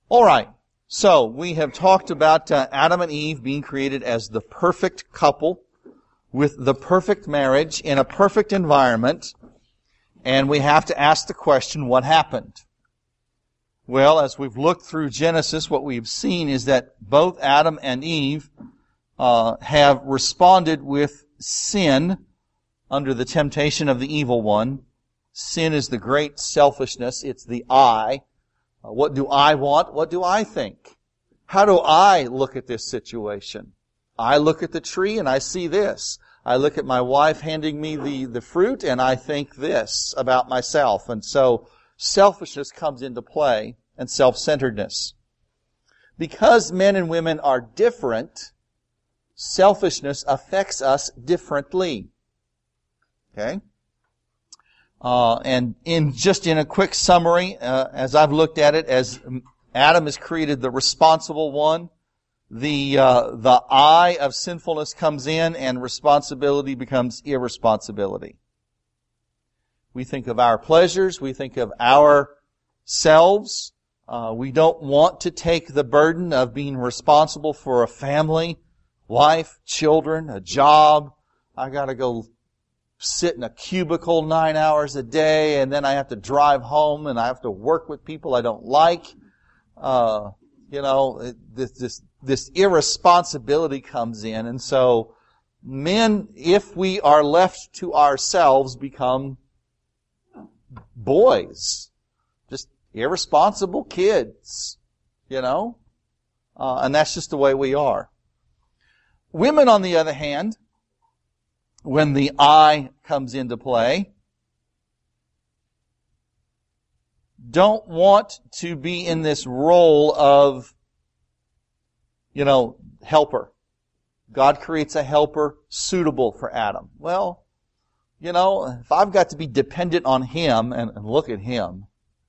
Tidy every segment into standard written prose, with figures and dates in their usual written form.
All right. So we have talked about Adam and Eve being created as the perfect couple with the perfect marriage in a perfect environment. And we have to ask the question, what happened? Well, as we've looked through Genesis, what we've seen is that both Adam and Eve have responded with sin under the temptation of the evil one. Sin is the great selfishness. It's the I. What do I want? What do I think? How do I look at this situation? I look at the tree and I see this. I look at my wife handing me the fruit and I think this about myself. And so selfishness comes into play and self-centeredness. Because men and women are different, selfishness affects us differently. Okay? And in a quick summary, as I've looked at it, as Adam is created the responsible one, the I of sinfulness comes in and responsibility becomes irresponsibility. We think of our pleasures, we think of ourselves. We don't want to take the burden of being responsible for a family, wife, children, a job. I gotta go sit in a cubicle 9 hours a day, and then I have to drive home, and I have to work with people I don't like. This irresponsibility comes in, and so men, if we are left to ourselves, become boys, just irresponsible kids, and that's just the way we are. Women, on the other hand, when the I comes into play, don't want to be in this role of, helper. God creates a helper suitable for Adam. Well, if I've got to be dependent on him, and look at him,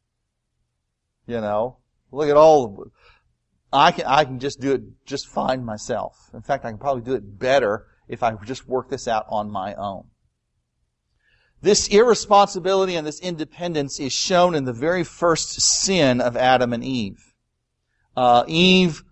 look at all, I can just do it just fine myself. In fact, I can probably do it better if I just work this out on my own. This irresponsibility and this independence is shown in the very first sin of Adam and Eve. Eve,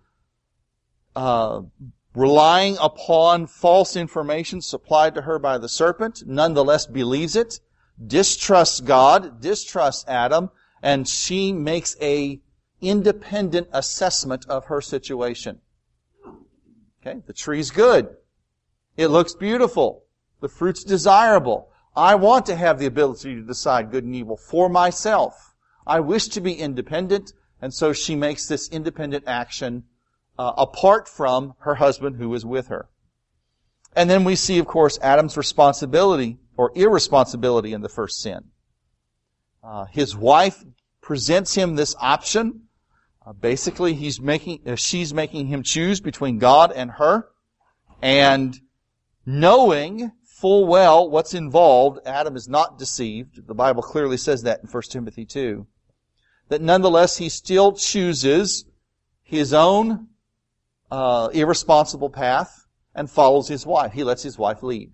relying upon false information supplied to her by the serpent, nonetheless believes it, distrusts God, distrusts Adam, and she makes a independent assessment of her situation. Okay, the tree's good. It looks beautiful. The fruit's desirable. I want to have the ability to decide good and evil for myself. I wish to be independent, and so she makes this independent action apart from her husband who is with her. And then we see, of course, Adam's responsibility or irresponsibility in the first sin. His wife presents him this option. Basically, she's making him choose between God and her, and knowing full well what's involved, Adam is not deceived. The Bible clearly says that in 1 Timothy 2. That nonetheless, he still chooses his own irresponsible path and follows his wife. He lets his wife lead.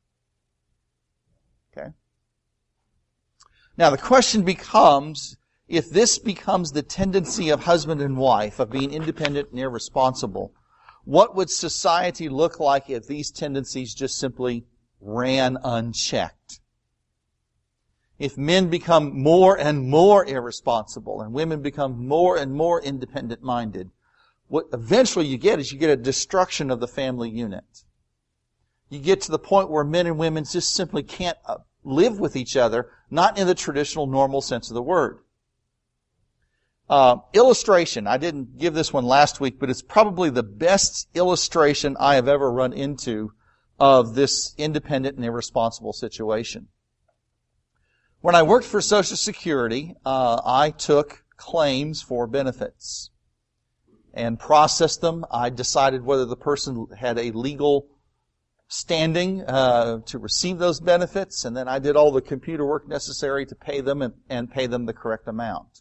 Okay? Now the question becomes, if this becomes the tendency of husband and wife, of being independent and irresponsible, what would society look like if these tendencies just simply ran unchecked? If men become more and more irresponsible and women become more and more independent-minded, what eventually you get is you get a destruction of the family unit. You get to the point where men and women just simply can't live with each other, not in the traditional normal sense of the word. Illustration. I didn't give this one last week, but it's probably the best illustration I have ever run into of this independent and irresponsible situation. When I worked for Social Security, I took claims for benefits and processed them. I decided whether the person had a legal standing to receive those benefits, and then I did all the computer work necessary to pay them and pay them the correct amount.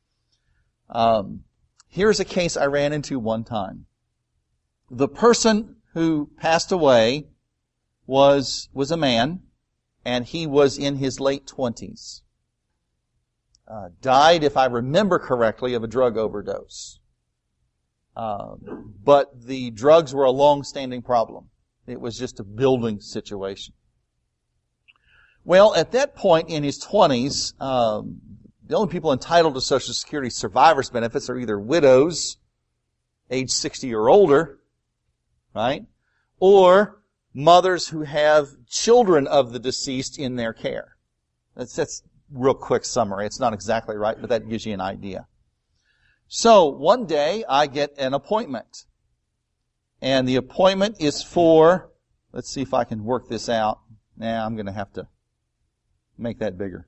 Here's a case I ran into one time. The person who passed away was a man, and he was in his late 20s. died, if I remember correctly, of a drug overdose. But the drugs were a long-standing problem. It was just a building situation. Well, at that point in his 20s, the only people entitled to Social Security survivors benefits are either widows, age 60 or older, right? Or mothers who have children of the deceased in their care. That's real quick summary. It's not exactly right, but that gives you an idea. So one day I get an appointment. And the appointment is for, let's see if I can work this out. Nah, I'm going to have to make that bigger.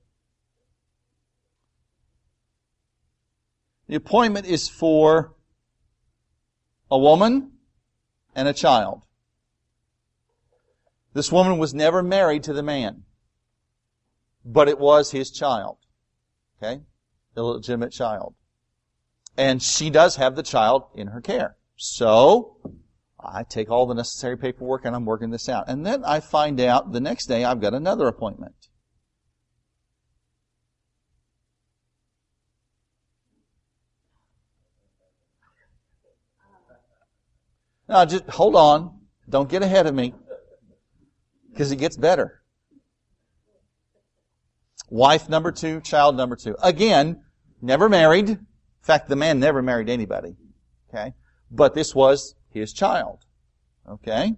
The appointment is for a woman and a child. This woman was never married to the man, but it was his child. Okay? Illegitimate child. And she does have the child in her care. So, I take all the necessary paperwork and I'm working this out. And then I find out the next day I've got another appointment. Now, just hold on. Don't get ahead of me. Because it gets better. Wife number 2, child number 2. Again, never married. In fact, the man never married anybody. Okay? But this was his child. Okay?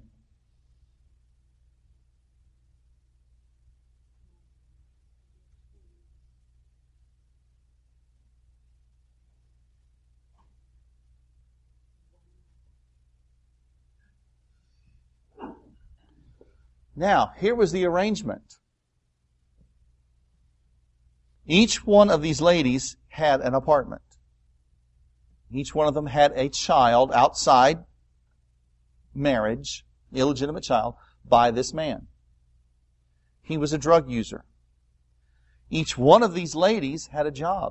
Now, here was the arrangement. Each one of these ladies had an apartment. Each one of them had a child outside marriage, illegitimate child, by this man. He was a drug user. Each one of these ladies had a job.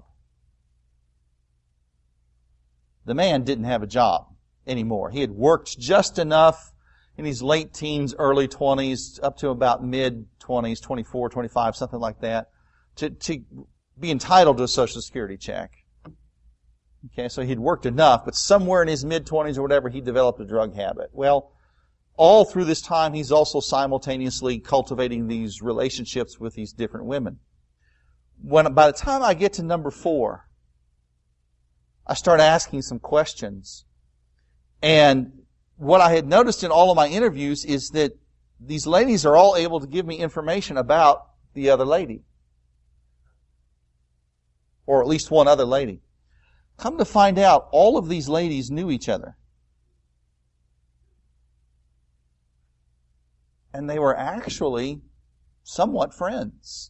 The man didn't have a job anymore. He had worked just enough in his late teens, early 20s, up to about mid-20s, 24, 25, something like that, to be entitled to a Social Security check. Okay, so he'd worked enough, but somewhere in his mid-20s or whatever, he developed a drug habit. Well, all through this time, he's also simultaneously cultivating these relationships with these different women. By the time I get to number 4, I start asking some questions. And what I had noticed in all of my interviews is that these ladies are all able to give me information about the other lady. Or at least one other lady. Come to find out, all of these ladies knew each other. And they were actually somewhat friends.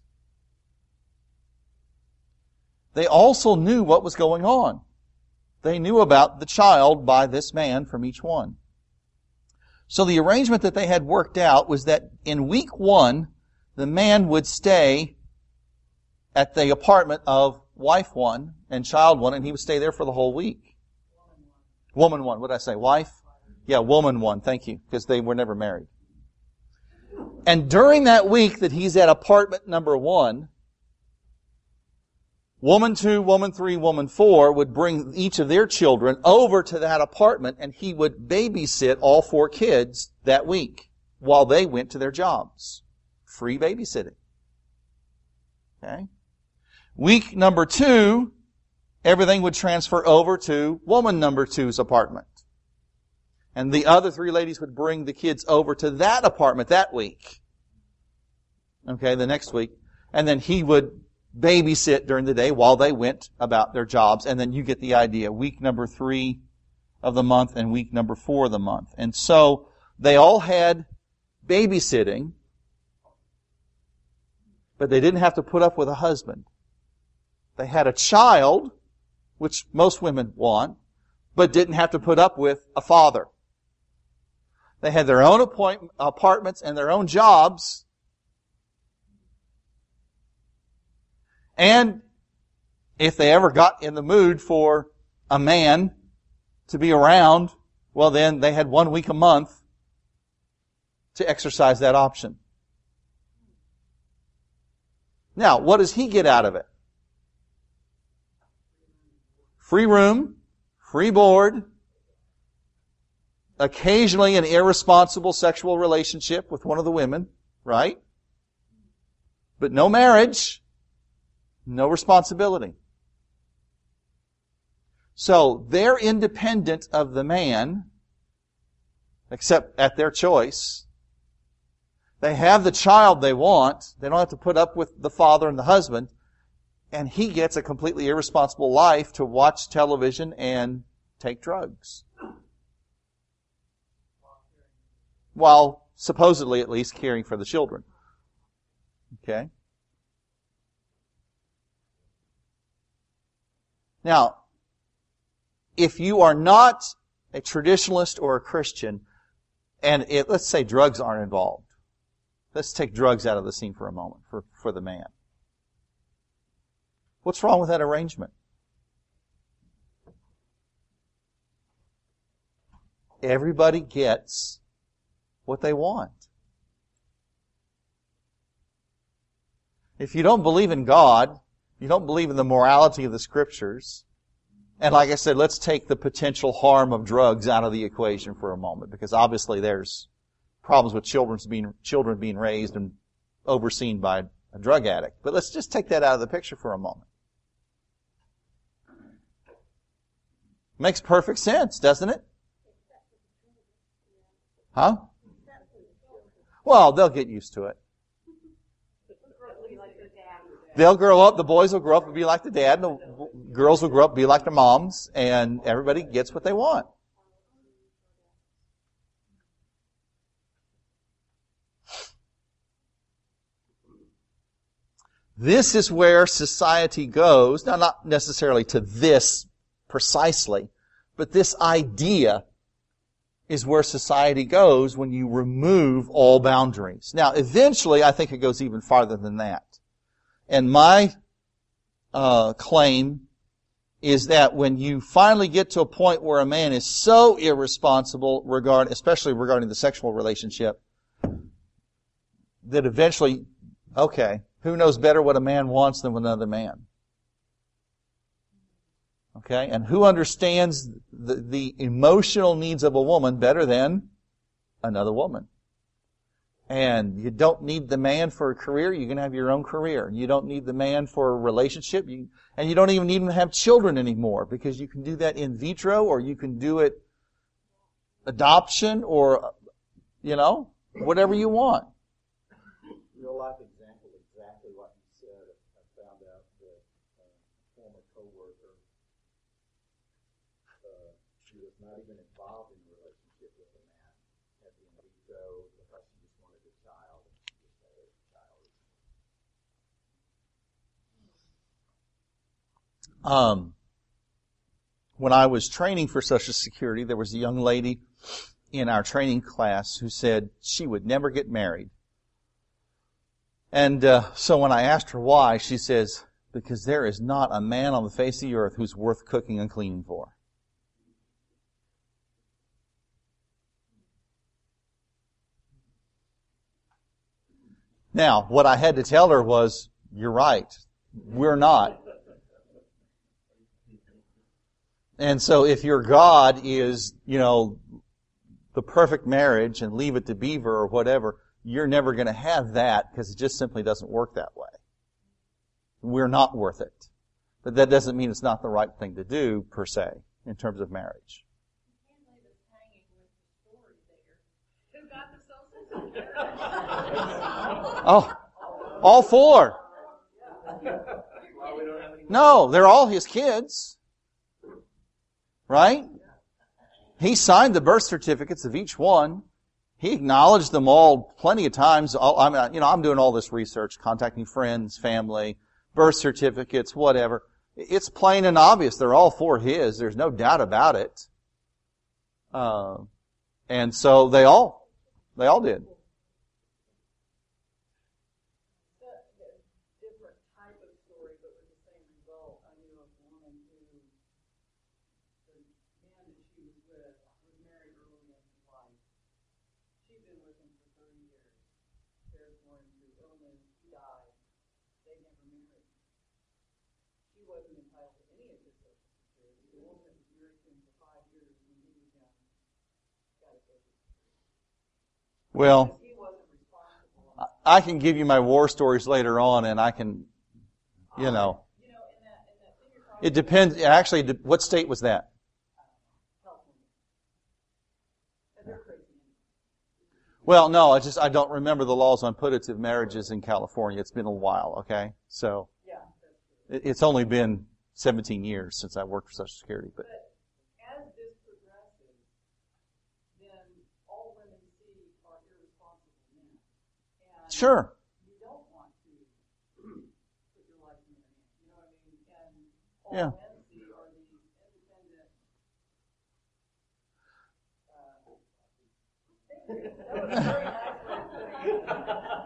They also knew what was going on. They knew about the child by this man from each one. So the arrangement that they had worked out was that in week 1, the man would stay at the apartment of wife 1 and child 1, and he would stay there for the whole week. Woman 1. What did I say? Wife? Yeah, woman 1. Thank you. Because they were never married. And during that week that he's at apartment number 1, woman 2, woman 3, woman 4 would bring each of their children over to that apartment, and he would babysit all 4 kids that week while they went to their jobs. Free babysitting. Okay? Week number 2, everything would transfer over to woman number 2's apartment. And the other 3 ladies would bring the kids over to that apartment that week. Okay, the next week. And then he would babysit during the day while they went about their jobs. And then you get the idea. Week number 3 of the month and week number 4 of the month. And so they all had babysitting, but they didn't have to put up with a husband. They had a child, which most women want, but didn't have to put up with a father. They had their own apartments and their own jobs. And if they ever got in the mood for a man to be around, well then they had 1 week a month to exercise that option. Now, what does he get out of it? free room, free board, occasionally an irresponsible sexual relationship with one of the women, right? But no marriage, no responsibility. So they're independent of the man, except at their choice. They have the child they want. They don't have to put up with the father and the husband. And he gets a completely irresponsible life to watch television and take drugs. While supposedly at least caring for the children. Okay? Now, if you are not a traditionalist or a Christian, and let's say drugs aren't involved. Let's take drugs out of the scene for a moment, for the man. What's wrong with that arrangement? Everybody gets what they want. If you don't believe in God, you don't believe in the morality of the Scriptures, and like I said, let's take the potential harm of drugs out of the equation for a moment, because obviously there's problems with children being raised and overseen by a drug addict. But let's just take that out of the picture for a moment. Makes perfect sense, doesn't it? Huh? Well, they'll get used to it. They'll grow up, the boys will grow up and be like the dad, and the girls will grow up and be like their moms, and everybody gets what they want. This is where society goes. Now, not necessarily to this precisely, but this idea is where society goes when you remove all boundaries. Now, eventually, I think it goes even farther than that. And my claim is that when you finally get to a point where a man is so irresponsible, especially regarding the sexual relationship, that eventually, okay, who knows better what a man wants than another man? Okay, and who understands the emotional needs of a woman better than another woman? And you don't need the man for a career. You can have your own career. You don't need the man for a relationship. And you don't even need him to have children anymore, because you can do that in vitro, or you can do it adoption, or, whatever you want. Real life example, exactly what you said. I found out that a former coworker, she was not even involved in a relationship with a man. Had the in vitro, because she just wanted a child, and she just had a child. When I was training for Social Security, there was a young lady in our training class who said she would never get married. And so when I asked her why, she says, because there is not a man on the face of the earth who's worth cooking and cleaning for. Now, what I had to tell her was, you're right, we're not. And so if your God is, the perfect marriage and leave it to Beaver or whatever, you're never going to have that, because it just simply doesn't work that way. We're not worth it. But that doesn't mean it's not the right thing to do, per se, in terms of marriage. Oh, all four. No, they're all his kids. Right? He signed the birth certificates of each one. He acknowledged them all plenty of times. I'm doing all this research, contacting friends, family, birth certificates, whatever. It's plain and obvious. They're all for his. There's no doubt about it. And so they all did. Well, I can give you my war stories later on, and I can, it depends. Actually, what state was that? Well, no, I don't remember the laws on putative marriages in California. It's been a while, okay? So, it's only been 17 years since I worked for Social Security. But as this progresses, then all women see are irresponsible men. And sure. you don't want to put your life in their hands. You know what I mean? And all Yeah. men see are these independent. That was a very nice way of putting it.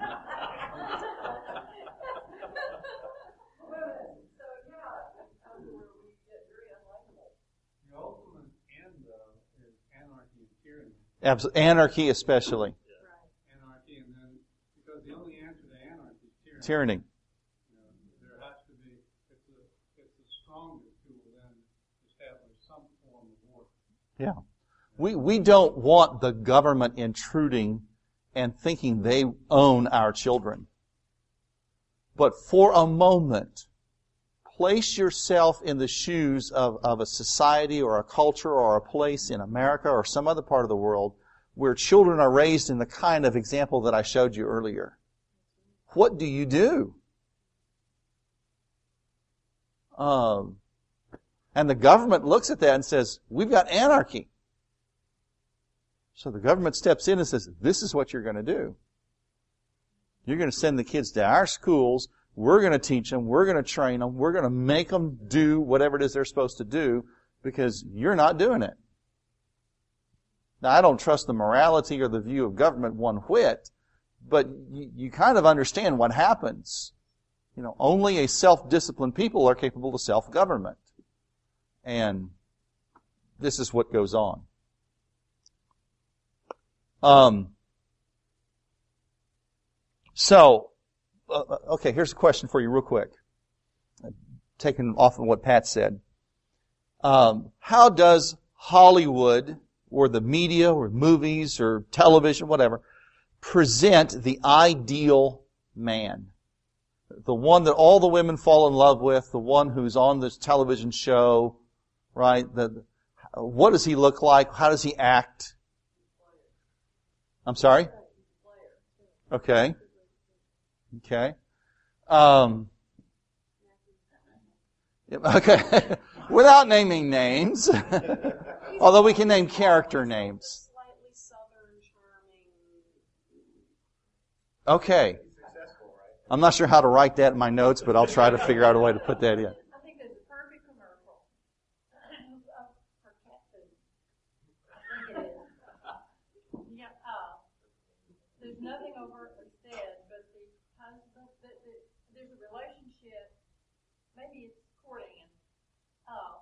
So yeah, it comes to where we get very unlikable. The ultimate end is anarchy and tyranny. Anarchy especially. Anarchy, and then, because the only answer to anarchy is tyranny. Tyranny. There has to be, it's the strongest who will then establish some form of order. Yeah. We don't want the government intruding and thinking they own our children. But for a moment, place yourself in the shoes of a society or a culture or a place in America or some other part of the world where children are raised in the kind of example that I showed you earlier. What do you do? And the government looks at that and says, we've got anarchy. So the government steps in and says, this is what you're going to do. You're going to send the kids to our schools. We're going to teach them. We're going to train them. We're going to make them do whatever it is they're supposed to do because you're not doing it. Now, I don't trust the morality or the view of government one whit, but you kind of understand what happens. Only a self-disciplined people are capable of self-government. And this is what goes on. Okay, here's a question for you real quick. Taking off of what Pat said. How does Hollywood or the media or movies or television, whatever, present the ideal man? The one that all the women fall in love with, the one who's on this television show, right? What does he look like? How does he act? I'm sorry? Okay. Okay. Okay. Without naming names. Although we can name character names. Slightly southern, charming. Okay. I'm not sure how to write that in my notes, but I'll try to figure out a way to put that in. I think it's a perfect commercial for cat food. I think it is. Yeah, there's nothing overtly said, but the husband, there's a relationship, maybe it's courting, and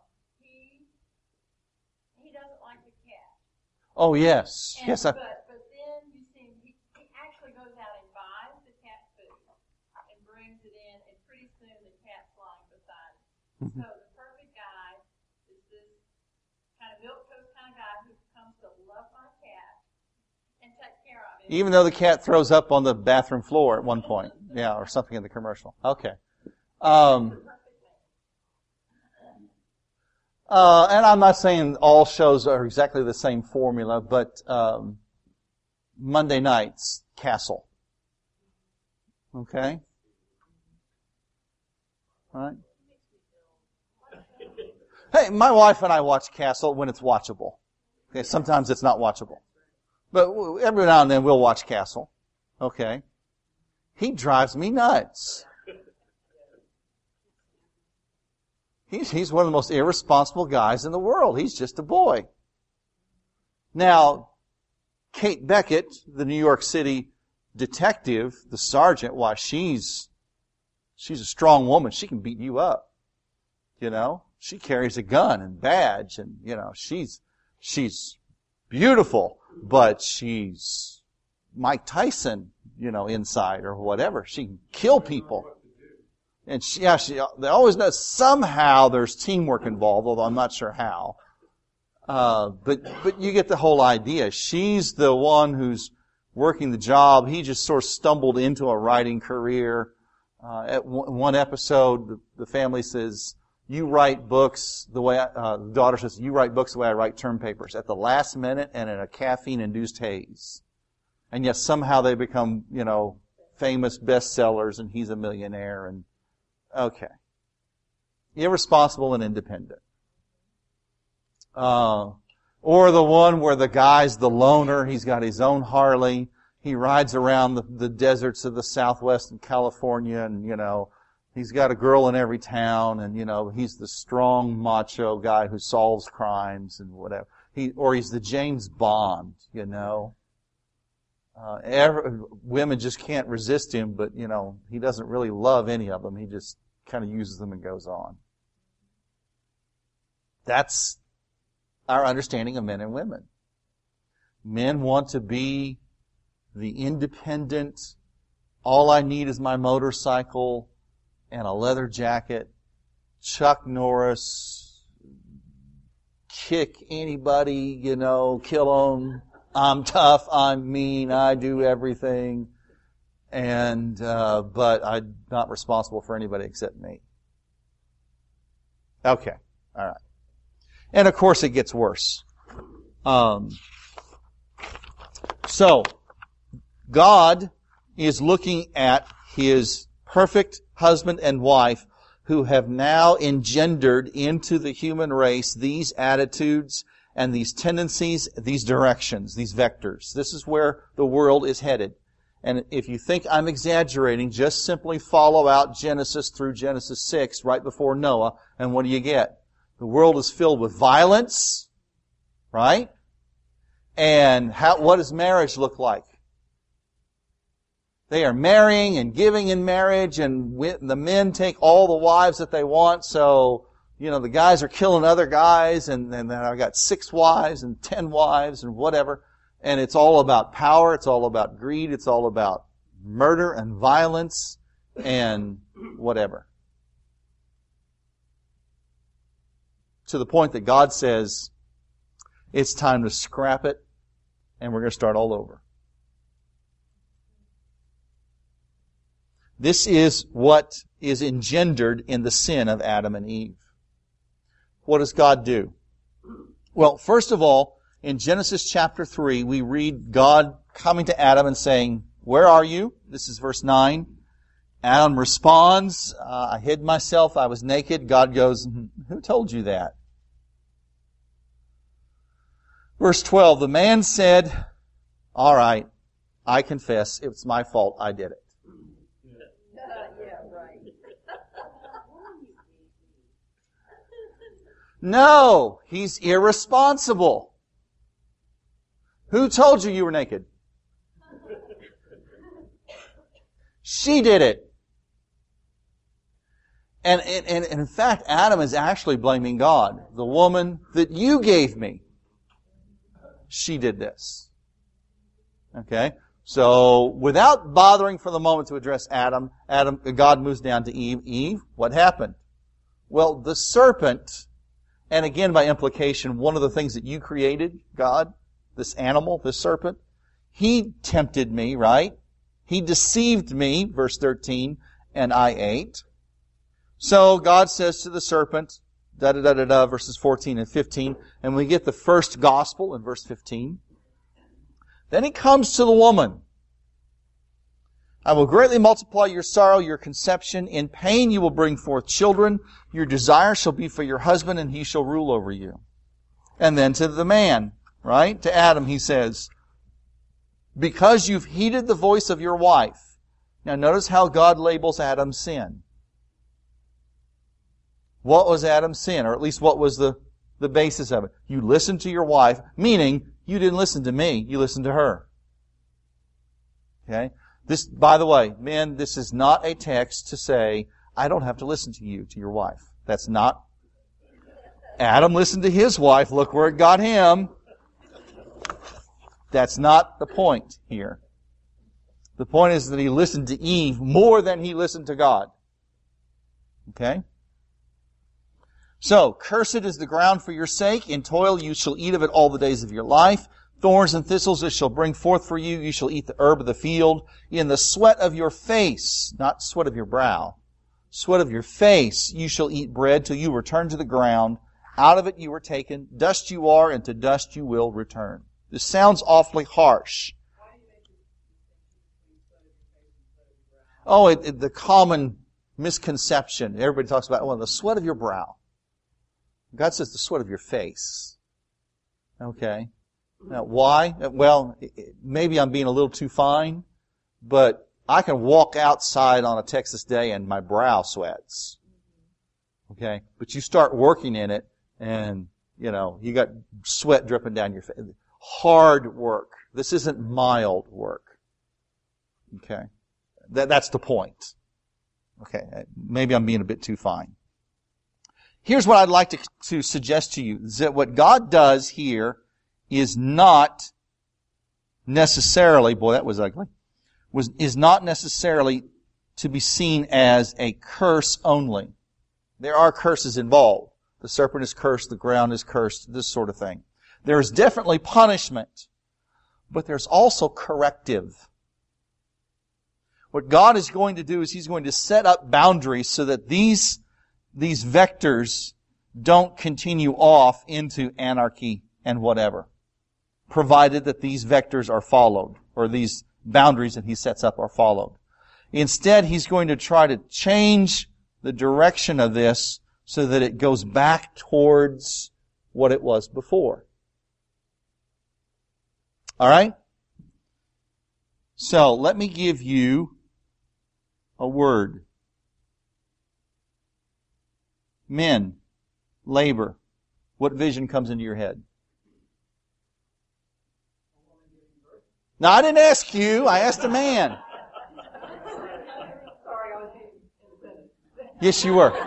he doesn't like the cat. Oh, yes. And, Yes. but then you see he actually goes out and buys the cat food and brings it in, and pretty soon the cat's lying beside him. So the perfect guy is this kind of milquetoast kind of guy who comes to love my cat and take care of it. Even though the cat throws up on the bathroom floor at one point. Yeah, or something in the commercial. Okay. And I'm not saying all shows are exactly the same formula, but Monday nights, Castle. Okay? All right? Hey, my wife and I watch Castle when it's watchable. Okay, sometimes it's not watchable. But every now and then we'll watch Castle. Okay? He drives me nuts. He's one of the most irresponsible guys in the world. He's just a boy. Now, Kate Beckett, the New York City detective, the sergeant, why, she's a strong woman. She can beat you up. She carries a gun and badge, and, she's beautiful, but she's Mike Tyson, inside or whatever. She can kill people. And they always know somehow there's teamwork involved, although I'm not sure how. But you get the whole idea. She's the one who's working the job. He just sort of stumbled into a writing career. At one episode, the family says, "You write books the way the daughter says, you write books the way I write term papers, at the last minute and in a caffeine-induced haze." And yet somehow they become, famous bestsellers, and he's a millionaire. And okay, irresponsible and independent. Or the one where the guy's the loner. He's got his own Harley. He rides around the deserts of the Southwest in California, and he's got a girl in every town, and he's the strong macho guy who solves crimes and whatever. He's the James Bond. Women just can't resist him, but he doesn't really love any of them. He just kind of uses them and goes on. That's our understanding of men and women. Men want to be the independent, all I need is my motorcycle and a leather jacket, Chuck Norris, kick anybody, kill them. I'm tough, I'm mean, I do everything, but I'm not responsible for anybody except me. Okay, all right. And of course it gets worse. So, God is looking at His perfect husband and wife who have now engendered into the human race these attitudes and these tendencies, these directions, these vectors. This is where the world is headed. And if you think I'm exaggerating, just simply follow out Genesis through Genesis 6 right before Noah, and what do you get? The world is filled with violence, right? And what does marriage look like? They are marrying and giving in marriage, and the men take all the wives that they want, so the guys are killing other guys, and then I've got 6 wives and 10 wives and whatever. And it's all about power, it's all about greed, it's all about murder and violence and whatever. To the point that God says, it's time to scrap it, and we're going to start all over. This is what is engendered in the sin of Adam and Eve. What does God do? Well, first of all, in Genesis chapter 3, we read God coming to Adam and saying, "Where are you?" This is verse 9. Adam responds, "I hid myself, I was naked." God goes, "Who told you that?" Verse 12, the man said, "All right, I confess, it was my fault, I did it." No, he's irresponsible. Who told you were naked? She did it. And in fact, Adam is actually blaming God. The woman that you gave me, she did this. Okay? So, without bothering for the moment to address Adam, God moves down to Eve. Eve, what happened? Well, the serpent, and again by implication, one of the things that you created, God, this animal, this serpent, he tempted me, right? He deceived me, verse 13, and I ate. So God says to the serpent, verses 14 and 15, and we get the first gospel in verse 15. Then he comes to the woman. "I will greatly multiply your sorrow, your conception. In pain you will bring forth children. Your desire shall be for your husband, and he shall rule over you." And then to the man, right? To Adam, he says, "Because you've heeded the voice of your wife." Now notice how God labels Adam's sin. What was Adam's sin? Or at least what was the basis of it? You listened to your wife, meaning you didn't listen to me, you listened to her. Okay? This, by the way, men, this is not a text to say, I don't have to listen to you, to your wife. That's not. Adam listened to his wife, look where it got him. That's not the point here. The point is that he listened to Eve more than he listened to God. Okay? So, cursed is the ground for your sake. In toil you shall eat of it all the days of your life. Thorns and thistles it shall bring forth for you. You shall eat the herb of the field. In the sweat of your face, not sweat of your brow, sweat of your face, you shall eat bread till you return to the ground. Out of it you were taken. Dust you are, and to dust you will return. This sounds awfully harsh. Oh, the common misconception. Everybody talks about, well, the sweat of your brow. God says the sweat of your face. Okay. Now, why? Well, maybe I'm being a little too fine, but I can walk outside on a Texas day and my brow sweats. Okay. But you start working in it and, you got sweat dripping down your face. Hard work. This isn't mild work. Okay. That's the point. Okay. Maybe I'm being a bit too fine. Here's what I'd like to suggest to you, is that what God does here is not necessarily, boy, that was ugly, is not necessarily to be seen as a curse only. There are curses involved. The serpent is cursed, the ground is cursed, this sort of thing. There is definitely punishment, but there's also corrective. What God is going to do is He's going to set up boundaries so that these vectors don't continue off into anarchy and whatever, provided that these vectors are followed, or these boundaries that He sets up are followed. Instead, He's going to try to change the direction of this so that it goes back towards what it was before. All right? So, let me give you a word. Men, labor. What vision comes into your head? No, I didn't ask you. I asked a man. Sorry, I was independent. Yes, you were.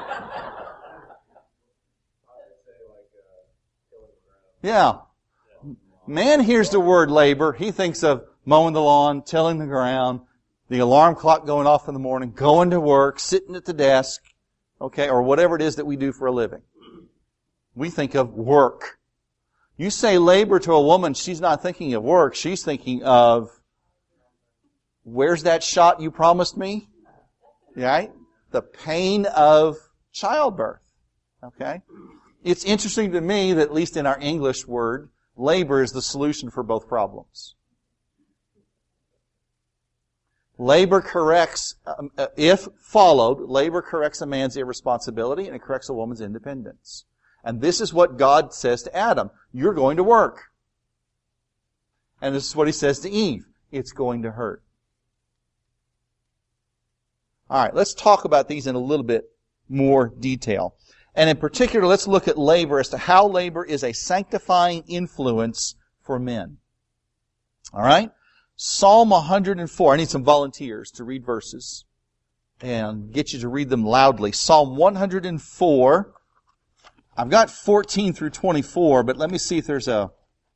Yeah. Man hears the word labor. He thinks of mowing the lawn, tilling the ground, the alarm clock going off in the morning, going to work, sitting at the desk, okay, or whatever it is that we do for a living. We think of work. You say labor to a woman, she's not thinking of work. She's thinking of, where's that shot you promised me? Right? The pain of childbirth. Okay? It's interesting to me that, at least in our English word, labor is the solution for both problems. Labor corrects, if followed, labor corrects a man's irresponsibility and it corrects a woman's independence. And this is what God says to Adam. You're going to work. And this is what He says to Eve. It's going to hurt. All right, let's talk about these in a little bit more detail. And in particular, let's look at labor as to how labor is a sanctifying influence for men. All right? Psalm 104. I need some volunteers to read verses and get you to read them loudly. Psalm 104. I've got 14 through 24, but let me see if there's a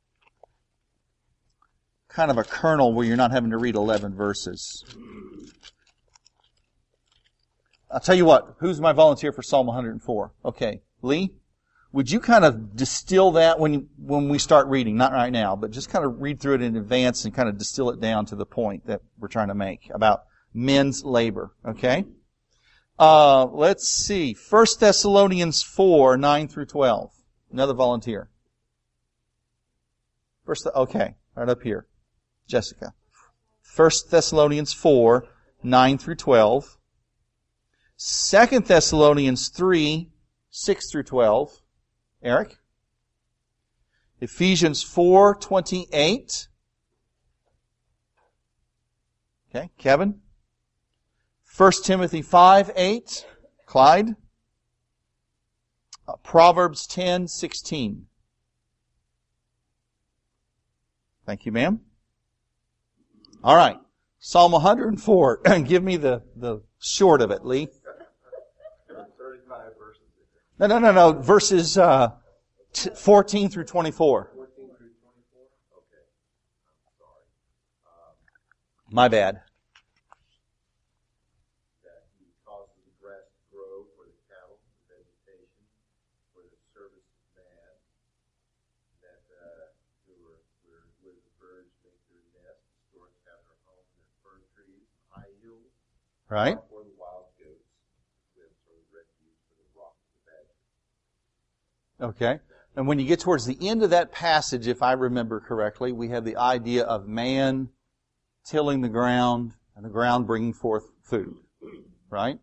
kind of a kernel where you're not having to read 11 verses. I'll tell you what, who's my volunteer for Psalm 104? Okay, Lee, would you kind of distill that when we start reading? Not right now, but just kind of read through it in advance and kind of distill it down to the point that we're trying to make about men's labor, okay? Let's see. 1 Thessalonians 4, 9 through 12. Another volunteer. Okay, right up here. Jessica. 1 Thessalonians 4, 9 through 12. 2 Thessalonians 3, 6 through 12. Eric. Ephesians 4, 28. Okay, Kevin. 1 Timothy 5, 8. Clyde. Proverbs 10, 16. Thank you, ma'am. All right. Psalm 104. Give me the short of it, Lee. 35 verses. No. Verses 14 through 24. 14 through 24? Okay. I'm sorry. My bad. That He causes the grass to grow for the cattle, the vegetation, Right? Where the wild goats live sort of refuge for the rock of the bed. Okay. And when you get towards the end of that passage, if I remember correctly, we have the idea of man tilling the ground and the ground bringing forth food. Right?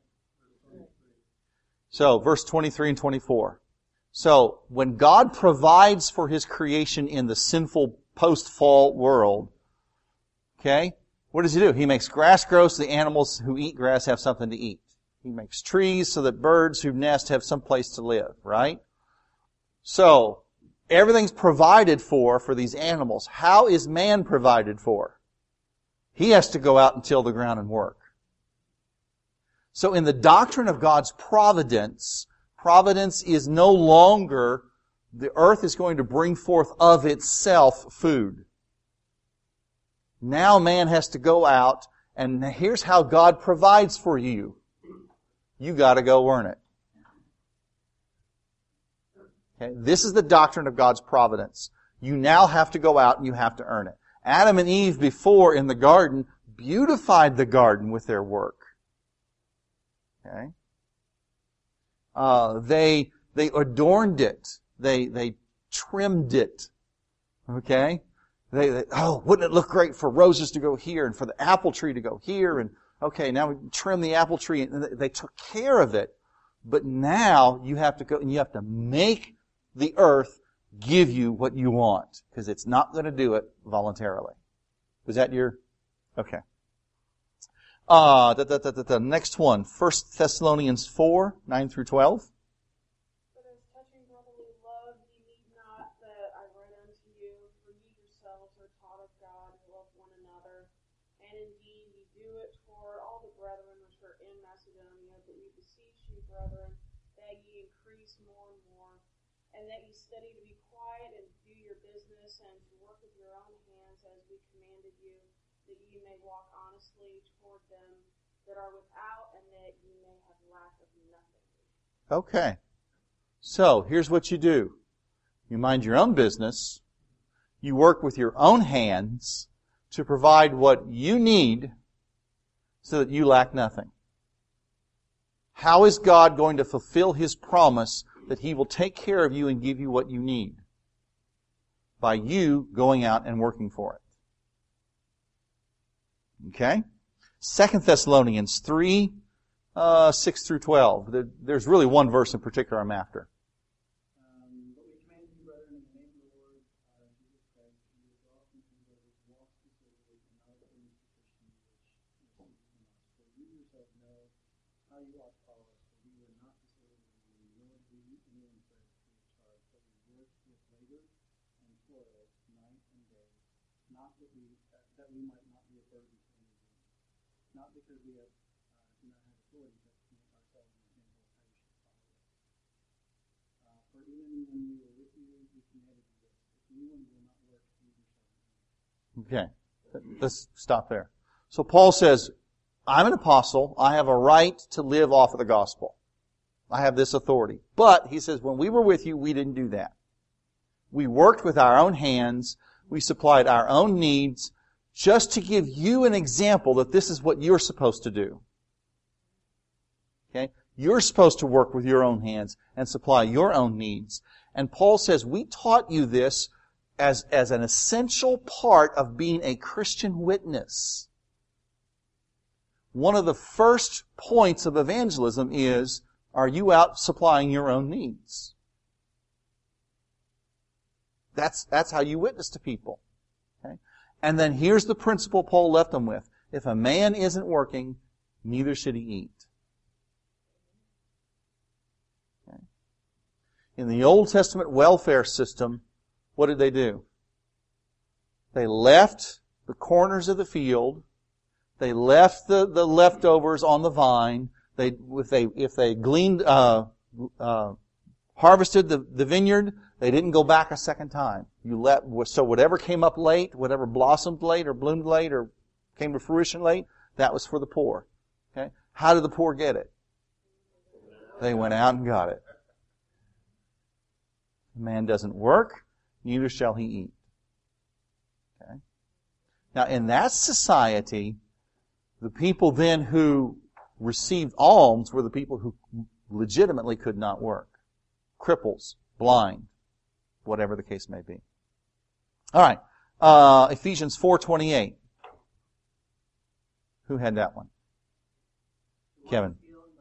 So, verse 23 and 24. So, when God provides for His creation in the sinful post-fall world, okay, what does He do? He makes grass grow so the animals who eat grass have something to eat. He makes trees so that birds who nest have some place to live, right? So, everything's provided for these animals. How is man provided for? He has to go out and till the ground and work. So in the doctrine of God's providence is no longer the earth is going to bring forth of itself food. Now man has to go out, and here's how God provides for you. You got to go earn it. Okay? This is the doctrine of God's providence. You now have to go out and you have to earn it. Adam and Eve before in the garden beautified the garden with their work. Okay? They adorned it. They trimmed it. Okay? Wouldn't it look great for roses to go here and for the apple tree to go here? And okay, now we trim the apple tree, and they took care of it. But now you have to go and you have to make the earth give you what you want, because it's not going to do it voluntarily. Was that your? Okay. The next one, 1 Thessalonians 4, 9 through 12. But as touching brotherly love, ye need not that I write unto you, for ye yourselves are taught of God to love one another. And indeed ye do it toward all the brethren which are in Macedonia, but we beseech you, brethren, that ye increase more and more, and that ye study to be quiet and do your business, and to work with your own hands as we commanded you, that ye may walk honestly toward them that are without, and that ye may have lack of nothing. Okay. So, here's what you do. You mind your own business. You work with your own hands to provide what you need so that you lack nothing. How is God going to fulfill His promise that He will take care of you and give you what you need? By you going out and working for it. Okay? 2 Thessalonians 3, 6 through 12. There's really one verse in particular I'm after. But we command you, brethren, in the name of the Lord Jesus Christ, to withdraw from you those who walk disorderly and not according to Christian which is in us. For you yourself know how you ought to follow us, for we were not disorderly, nor did we anyone put to the charge, but we worked with labor and toil night and day, not that we might not be a burden to any of you. Not because we do not have authority, but to make ourselves an example of how you should follow us. For even when we were with you, we commanded you this: if anyone will not work, neither shall he eat. Okay. Let's stop there. So Paul says, I'm an apostle. I have a right to live off of the gospel. I have this authority. But, he says, when we were with you, we didn't do that. We worked with our own hands. We supplied our own needs just to give you an example that this is what you're supposed to do. Okay? You're supposed to work with your own hands and supply your own needs. And Paul says, we taught you this as an essential part of being a Christian witness. One of the first points of evangelism is, are you out supplying your own needs? That's how you witness to people. Okay? And then here's the principle Paul left them with. If a man isn't working, neither should he eat. Okay? In the Old Testament welfare system, what did they do? They left the corners of the field. They left the leftovers on the vine. If they gleaned, harvested the vineyard, they didn't go back a second time. So whatever came up late, whatever blossomed late or bloomed late or came to fruition late, that was for the poor. Okay? How did the poor get it? They went out and got it. If a man doesn't work, neither shall he eat. Okay? Now in that society, the people then who received alms were the people who legitimately could not work. Cripples, blind, whatever the case may be. All right. Ephesians 4:28. Who had that one? Kevin.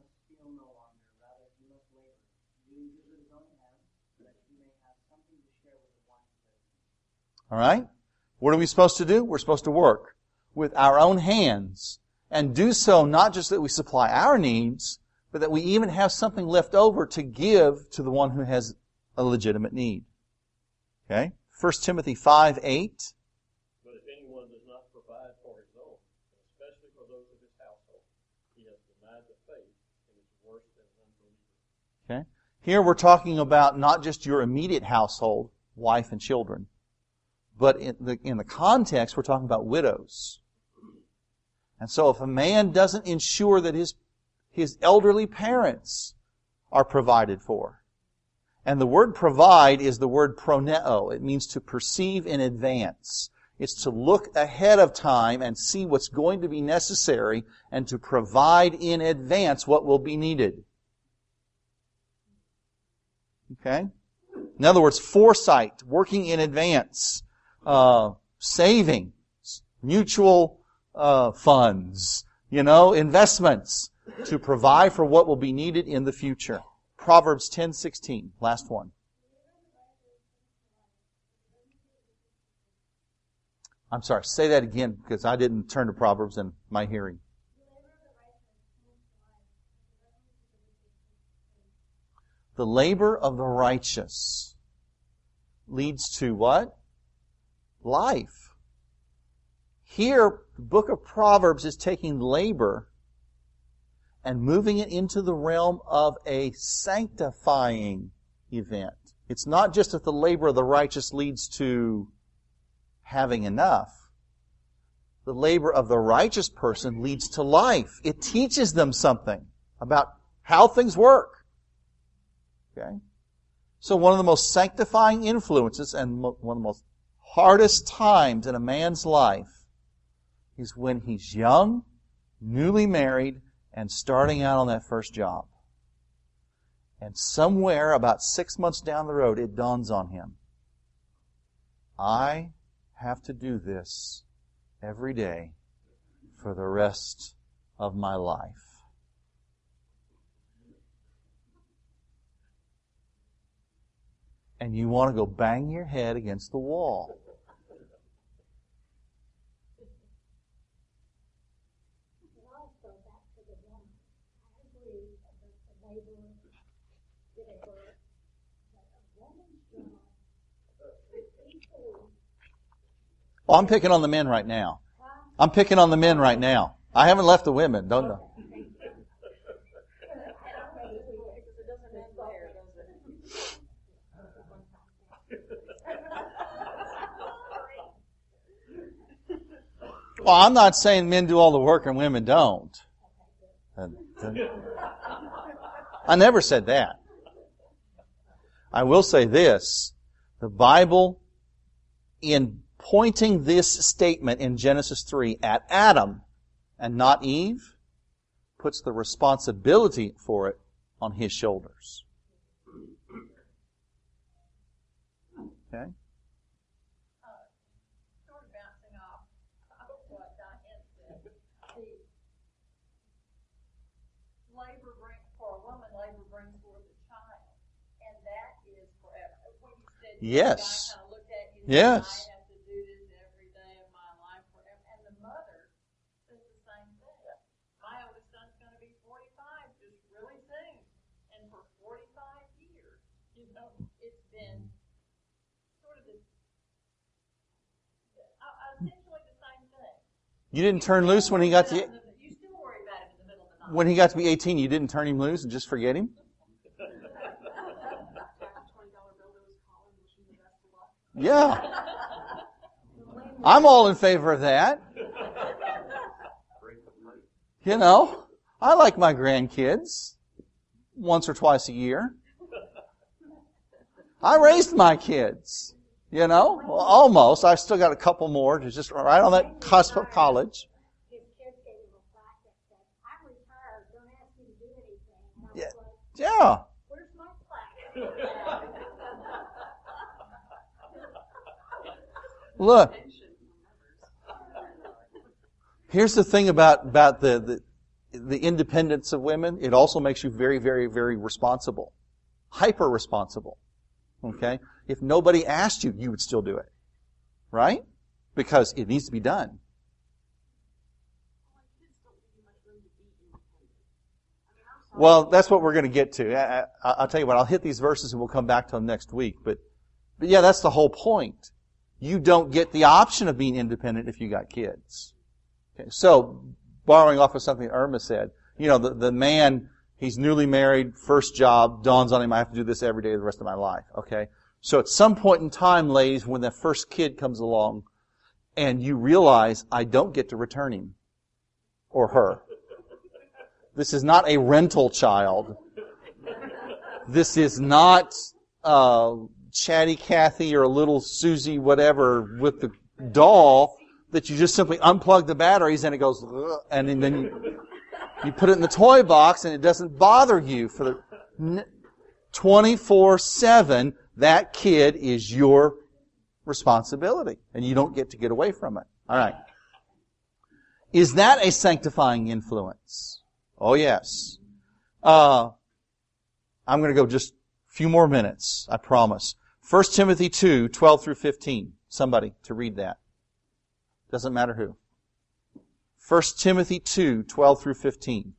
All right. What are we supposed to do? We're supposed to work with our own hands and do so not just that we supply our needs, but that we even have something left over to give to the one who has a legitimate need. Okay? 1 Timothy 5:8. But if anyone does not provide for his own, especially for those of his household, he has denied the faith and is worse than an unbeliever. Okay? Here we're talking about not just your immediate household, wife and children, but in the context we're talking about widows. And so if a man doesn't ensure that his elderly parents are provided for, and the word provide is the word proneo. It means to perceive in advance. It's to look ahead of time and see what's going to be necessary and to provide in advance what will be needed. Okay? In other words, foresight, working in advance, saving, mutual funds, investments to provide for what will be needed in the future. Proverbs 10:16, last one. I'm sorry, say that again because I didn't turn to Proverbs in my hearing. The labor of the righteous leads to what? Life. Here, the book of Proverbs is taking labor and moving it into the realm of a sanctifying event. It's not just that the labor of the righteous leads to having enough. The labor of the righteous person leads to life. It teaches them something about how things work. Okay? So one of the most sanctifying influences and one of the most hardest times in a man's life is when he's young, newly married, and starting out on that first job. And somewhere about 6 months down the road, it dawns on him. I have to do this every day for the rest of my life. And you want to go bang your head against the wall. Well, I'm picking on the men right now. I haven't left the women. Don't know. Well, I'm not saying men do all the work and women don't. I never said that. I will say this. The Bible, in pointing this statement in Genesis 3 at Adam and not Eve, puts the responsibility for it on his shoulders. Okay? Sort of bouncing off what Diane said. The labor for a woman, labor brings forth a child. And that is forever. When you said Yes. the guy kind of looked at you and Yes. said, I have to do this every day of my life forever. And the mother says the same thing. My oldest son's going to be 45 just really soon. And for 45 years, it's been sort of this, essentially the same thing. You didn't turn loose when he got to... You still worry about him in the middle of the night. When he got to be 18, you didn't turn him loose and just forget him? Yeah. I'm all in favor of that. I like my grandkids once or twice a year. I raised my kids, well, almost. I've still got a couple more just right on that cusp of college. His kids gave him a plaque that said, I'm retired, Yeah. Where's my plaque? Look. Here's the thing about the independence of women. It also makes you very, very, very responsible. Hyper responsible. Okay? If nobody asked you, you would still do it. Right? Because it needs to be done. Well, that's what we're going to get to. I'll tell you what, I'll hit these verses and we'll come back to them next week. But yeah, that's the whole point. You don't get the option of being independent if you got kids. Okay, so, borrowing off of something Irma said, the man, he's newly married, first job, dawns on him, I have to do this every day the rest of my life. Okay? So at some point in time, ladies, when that first kid comes along, and you realize, I don't get to return him. Or her. This is not a rental child. This is not Chatty Cathy or little Susie whatever with the doll that you just simply unplug the batteries and it goes, and then you put it in the toy box and it doesn't bother you for the 24/7. That kid is your responsibility and you don't get to get away from it. All right. Is that a sanctifying influence? Oh, yes. I'm going to go just a few more minutes, I promise. 1 Timothy 2, 12 through 15. Somebody to read that. Doesn't matter who. 1 Timothy 2, 12 through 15.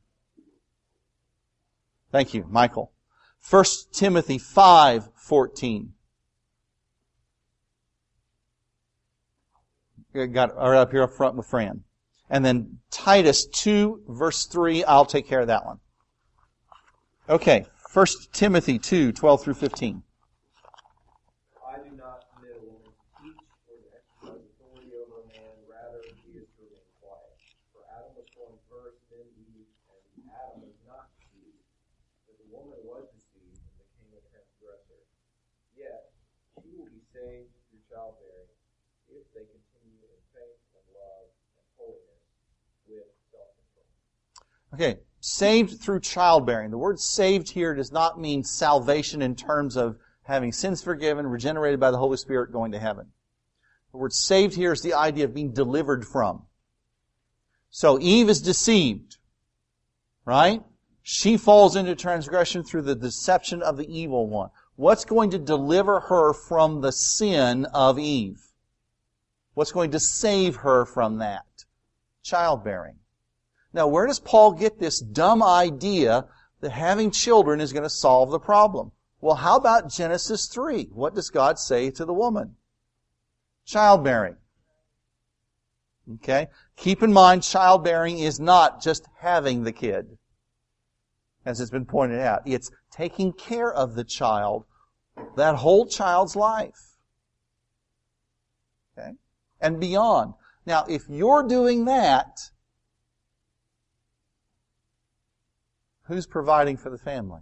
Thank you, Michael. 1 Timothy 5, 14. Got it right up here up front with Fran. And then Titus 2, verse 3, I'll take care of that one. Okay, 1 Timothy 2, 12 through 15. I do not permit a woman to teach or to exercise authority over a man, rather she is to remain quiet. For Adam was formed first, then Eve, and Adam was not deceived. But the woman was deceived and became a transgressor. Yet she will be saved through childbearing, if they continue in faith and love and holiness with self-control. Okay, saved through childbearing. The word saved here does not mean salvation in terms of having sins forgiven, regenerated by the Holy Spirit, going to heaven. The word saved here is the idea of being delivered from. So Eve is deceived, right? She falls into transgression through the deception of the evil one. What's going to deliver her from the sin of Eve? What's going to save her from that? Childbearing. Now, where does Paul get this dumb idea that having children is going to solve the problem? Well, how about Genesis 3? What does God say to the woman? Childbearing. Okay? Keep in mind, childbearing is not just having the kid, as it's been pointed out. It's taking care of the child, that whole child's life. Okay? And beyond. Now, if you're doing that, who's providing for the family?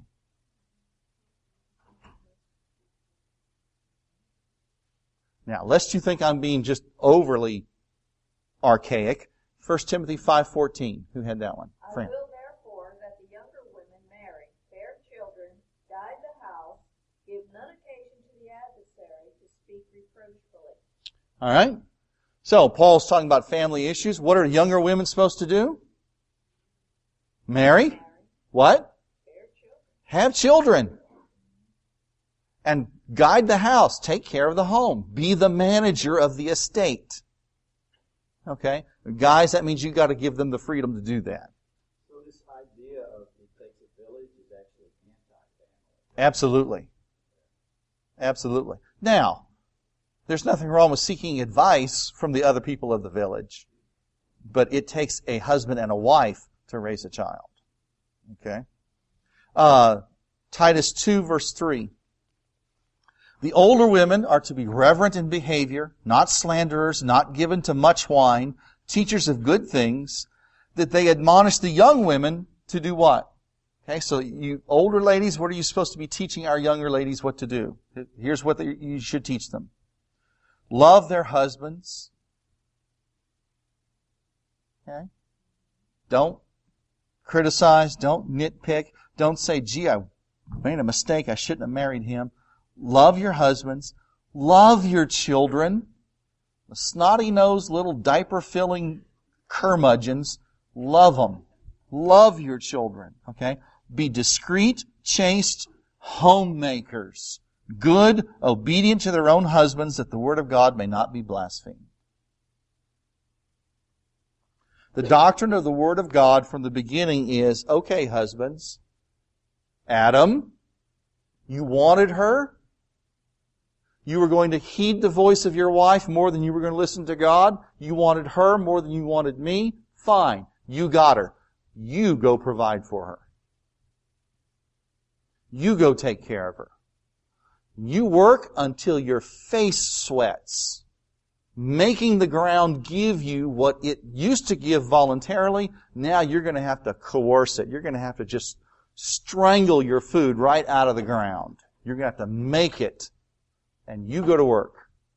Now, lest you think I'm being just overly archaic, 1 Timothy 5:14. Who had that one? I Fran. will therefore that the younger women marry, bear children, guide the house, give none occasion to the adversary to speak reproachfully. All right. So, Paul's talking about family issues. What are younger women supposed to do? Marry. What? Bear children. Have children. And guide the house. Take care of the home. Be the manager of the estate. Okay? Guys, that means you got to give them the freedom to do that. So this idea of it takes a village is actually anti-family. Absolutely. Absolutely. Now, there's nothing wrong with seeking advice from the other people of the village, but it takes a husband and a wife to raise a child. Okay? Titus 2, verse 3. The older women are to be reverent in behavior, not slanderers, not given to much wine, teachers of good things, that they admonish the young women to do what? Okay, so you older ladies, what are you supposed to be teaching our younger ladies what to do? Here's what you should teach them. Love their husbands. Okay? Don't criticize, don't nitpick, don't say, gee, I Made a mistake. I shouldn't have married him. Love your husbands. Love your children. The snotty-nosed little diaper-filling curmudgeons, love them. Love your children. Okay? Be discreet, chaste, homemakers. Good, obedient to their own husbands, that the word of God may not be blasphemed. The doctrine of the word of God from the beginning is, okay, husbands, Adam, you wanted her. You were going to heed the voice of your wife more than you were going to listen to God. You wanted her more than you wanted me. Fine. You got her. You go provide for her. You go take care of her. You work until your face sweats, making the ground give you what it used to give voluntarily. Now you're going to have to coerce it. You're going to have to just strangle your food right out of the ground. You're going to have to make it. And you go to work.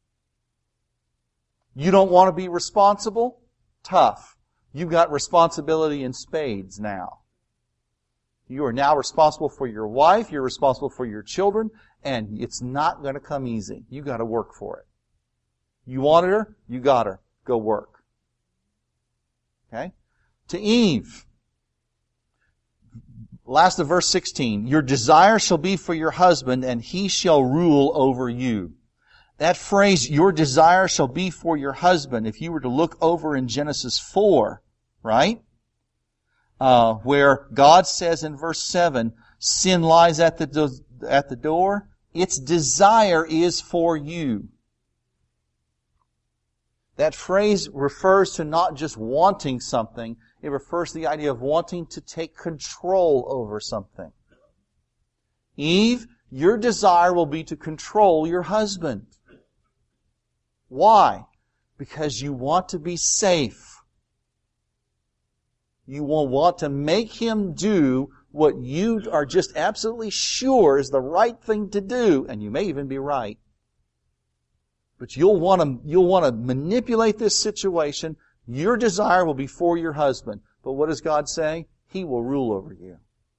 You don't want to be responsible? Tough. You've got responsibility in spades now. You are now responsible for your wife, you're responsible for your children, and it's not going to come easy. You've got to work for it. You wanted her? You got her. Go work. Okay? To Eve. Last of verse 16. Your desire shall be for your husband, and he shall rule over you. That phrase, your desire shall be for your husband, if you were to look over in Genesis 4, right? Where God says in verse 7, sin lies at the door, its desire is for you. That phrase refers to not just wanting something, it refers to the idea of wanting to take control over something. Eve, your desire will be to control your husband. Why? Because you want to be safe. You will want to make him do what you are just absolutely sure is the right thing to do, and you may even be right. But you'll want to manipulate this situation. Your desire will be for your husband. But what does God say? He will rule over you.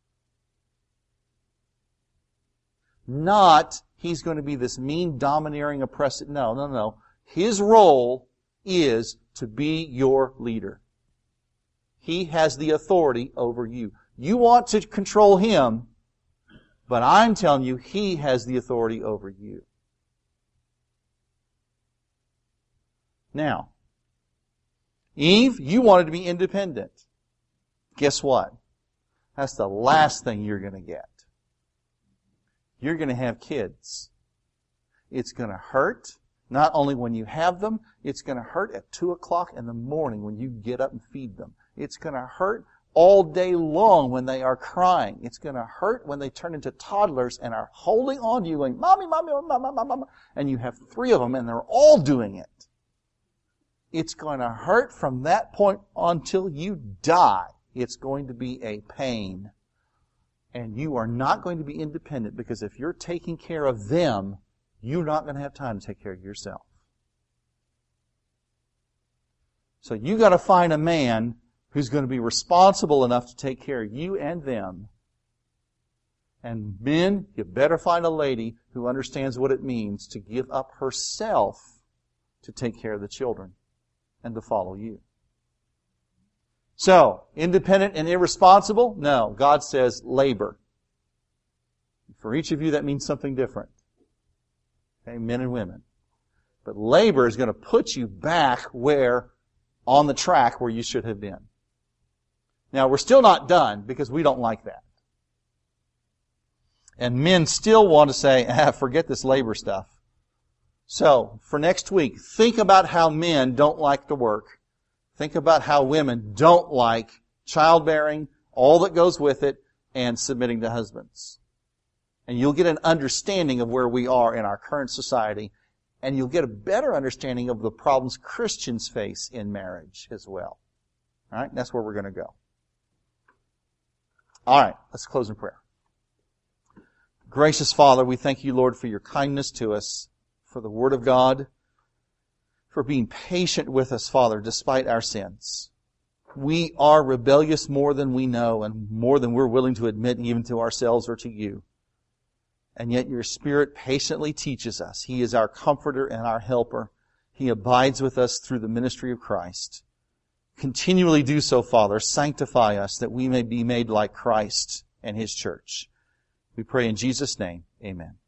Not, he's going to be this mean, domineering, oppressive. No. His role is to be your leader. He has the authority over you. You want to control him, but I'm telling you, he has the authority over you. Now, Eve, you wanted to be independent. Guess what? That's the last thing you're going to get. You're going to have kids. It's going to hurt, not only when you have them, it's going to hurt at 2 o'clock in the morning when you get up and feed them. It's going to hurt all day long when they are crying. It's going to hurt when they turn into toddlers and are holding on to you going, Mommy, Mommy, Mama, Mama, and you have 3 of them and they're all doing it. It's going to hurt from that point until you die. It's going to be a pain. And you are not going to be independent, because if you're taking care of them, you're not going to have time to take care of yourself. So you got to find a man who's going to be responsible enough to take care of you and them. And men, you better find a lady who understands what it means to give up herself to take care of the children and to follow you. So, independent and irresponsible? No. God says labor. For each of you, that means something different. Okay, men and women. But labor is going to put you back on the track where you should have been. Now, we're still not done, because we don't like that. And men still want to say, forget this labor stuff. So, for next week, think about how men don't like to work. Think about how women don't like childbearing, all that goes with it, and submitting to husbands. And you'll get an understanding of where we are in our current society, and you'll get a better understanding of the problems Christians face in marriage as well. All right? That's where we're going to go. All right, let's close in prayer. Gracious Father, we thank you, Lord, for your kindness to us, for the Word of God, for being patient with us, Father, despite our sins. We are rebellious more than we know and more than we're willing to admit even to ourselves or to you. And yet your Spirit patiently teaches us. He is our comforter and our helper. He abides with us through the ministry of Christ. Continually do so, Father. Sanctify us that we may be made like Christ and His church. We pray in Jesus' name. Amen.